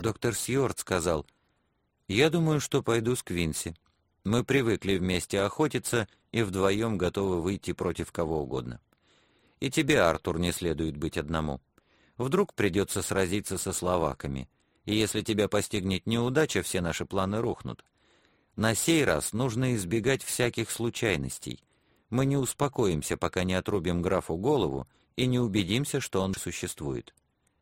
Доктор Сьюарт сказал: «Я думаю, что пойду с Квинси. Мы привыкли вместе охотиться и вдвоем готовы выйти против кого угодно. И тебе, Артур, не следует быть одному. Вдруг придется сразиться со словаками, и если тебя постигнет неудача, все наши планы рухнут. На сей раз нужно избегать всяких случайностей. Мы не успокоимся, пока не отрубим графу голову и не убедимся, что он существует».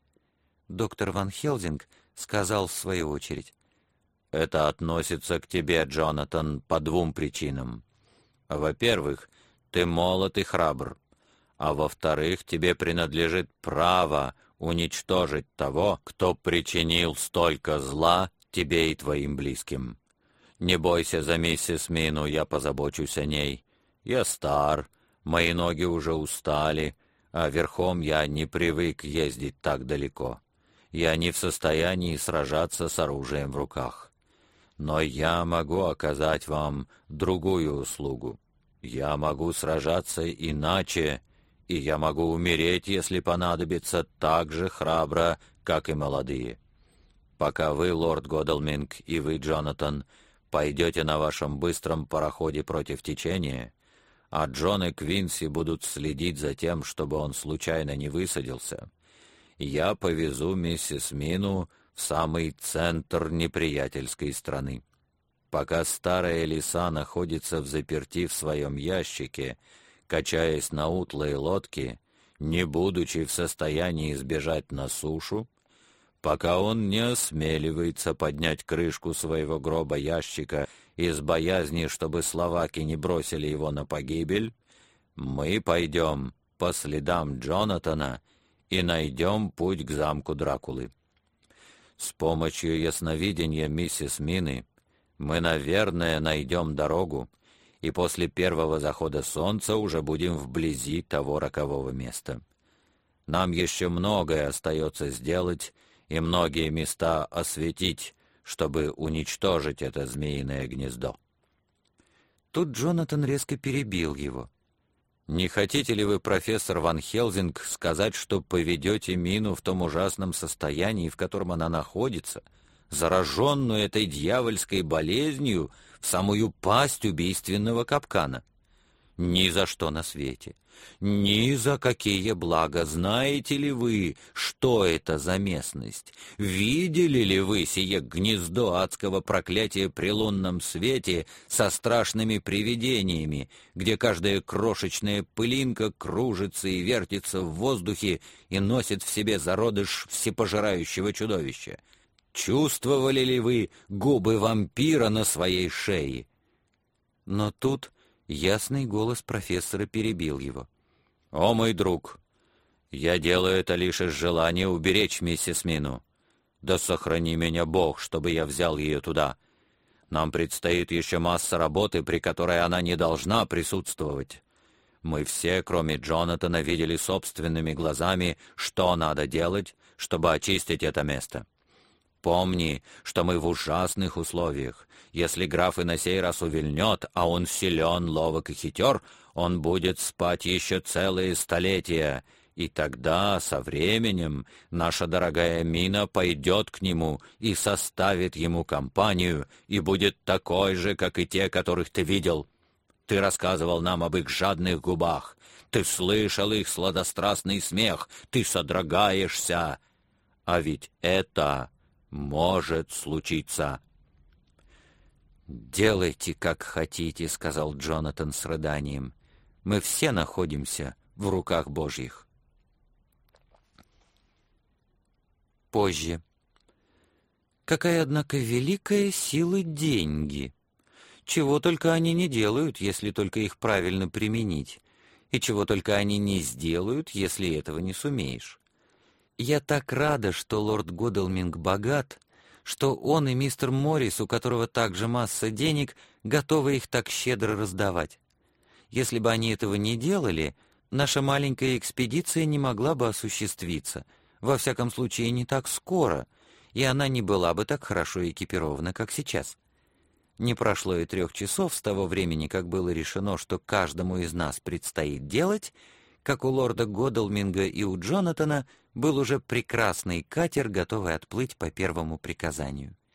Доктор Ван Хелзинг сказал в свою очередь: «Это относится к тебе, Джонатан, по двум причинам. Во-первых, ты молод и храбр, а во-вторых, тебе принадлежит право уничтожить того, кто причинил столько зла тебе и твоим близким. Не бойся за миссис Мину, я позабочусь о ней. Я стар, мои ноги уже устали, а верхом я не привык ездить так далеко. Я не в состоянии сражаться с оружием в руках. Но я могу оказать вам другую услугу. Я могу сражаться иначе, и я могу умереть, если понадобится, так же храбро, как и молодые. Пока вы, лорд Годалминг, и вы, Джонатан, пойдете на вашем быстром пароходе против течения, а Джон и Квинси будут следить за тем, чтобы он случайно не высадился, я повезу миссис Мину в самый центр неприятельской страны. Пока старая лиса находится взаперти в своем ящике, качаясь на утлой лодке, не будучи в состоянии сбежать на сушу, пока он не осмеливается поднять крышку своего гроба-ящика из боязни, чтобы словаки не бросили его на погибель, мы пойдем по следам Джонатана и найдем путь к замку Дракулы. С помощью ясновидения миссис Мины мы, наверное, найдем дорогу, и после первого захода солнца уже будем вблизи того рокового места. Нам еще многое остается сделать и многие места осветить, чтобы уничтожить это змеиное гнездо». Тут Джонатан резко перебил его. «Не хотите ли вы, профессор Ван Хелзинг, сказать, что поведете Мину в том ужасном состоянии, в котором она находится, зараженную этой дьявольской болезнью, в самую пасть убийственного капкана? Ни за что на свете, ни за какие блага. Знаете ли вы, что это за местность? Видели ли вы сие гнездо адского проклятия при лунном свете со страшными привидениями, где каждая крошечная пылинка кружится и вертится в воздухе и носит в себе зародыш всепожирающего чудовища? Чувствовали ли вы губы вампира на своей шее?» Но тут ясный голос профессора перебил его. «О, мой друг, я делаю это лишь из желания уберечь миссис Мину. Да сохрани меня Бог, чтобы я взял ее туда. Нам предстоит еще масса работы, при которой она не должна присутствовать. Мы все, кроме Джонатана, видели собственными глазами, что надо делать, чтобы очистить это место. Помни, что мы в ужасных условиях. Если граф и на сей раз увильнет, а он силен, ловок и хитер, он будет спать еще целые столетия, и тогда, со временем, наша дорогая Мина пойдет к нему и составит ему компанию, и будет такой же, как и те, которых ты видел. Ты рассказывал нам об их жадных губах, ты слышал их сладострастный смех, ты содрогаешься. А ведь это может случиться». «Делайте, как хотите», — сказал Джонатан с рыданием. «Мы все находимся в руках Божьих». Позже. Какая, однако, великая сила деньги! Чего только они не делают, если только их правильно применить, и чего только они не сделают, если этого не сумеешь. Я так рада, что лорд Годалминг богат, что он и мистер Моррис, у которого также масса денег, готовы их так щедро раздавать. Если бы они этого не делали, наша маленькая экспедиция не могла бы осуществиться, во всяком случае не так скоро, и она не была бы так хорошо экипирована, как сейчас. Не прошло и 3 часов с того времени, как было решено, что каждому из нас предстоит делать, как у лорда Годалминга и у Джонатана был уже прекрасный катер, готовый отплыть по первому приказанию.